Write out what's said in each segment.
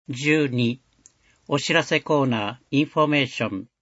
12. お知らせコーナーインフォメーション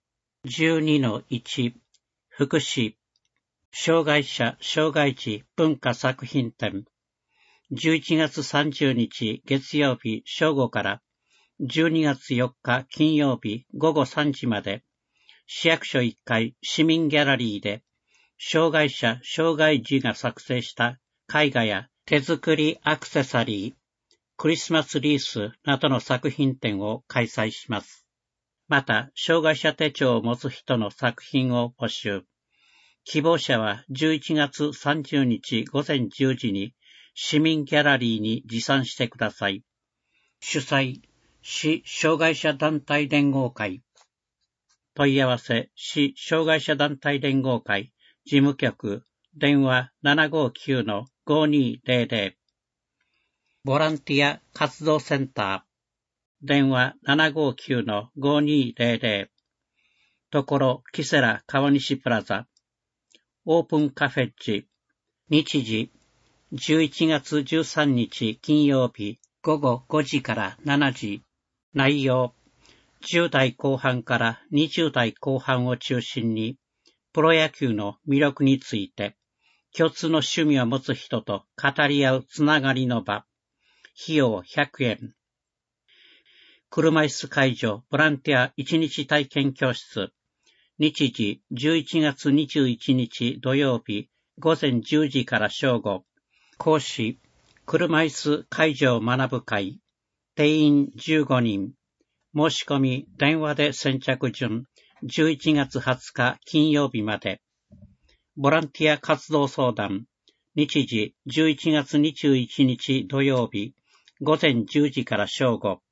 12-1 福祉障害者・障害児文化作品展11月30日月曜日正午から12月4日金曜日午後3時まで市役所1階市民ギャラリーで障害者・障害児が作成した絵画や手作りアクセサリー、クリスマスリースなどの作品展を開催します。また、障害者手帳を持つ人の作品を募集。希望者は11月30日午前10時に市民ギャラリーに持参してください。主催、市障害者団体連合会。問い合わせ、市障害者団体連合会、事務局、電話 759-5200。ボランティア活動センター、電話 759-5200。ところ、キセラ川西プラザ。オープンカフェッジ。日時、11月13日金曜日午後5時から7時。内容、10代後半から20代後半を中心に、プロ野球の魅力について、共通の趣味を持つ人と語り合うつながりの場。費用100円。車椅子介助ボランティア1日体験教室。日時11月21日土曜日午前10時から正午。講師、車椅子介助を学ぶ会。定員15人。申し込み電話で先着順。11月20日金曜日まで。ボランティア活動相談。日時11月21日土曜日午前10時から正午。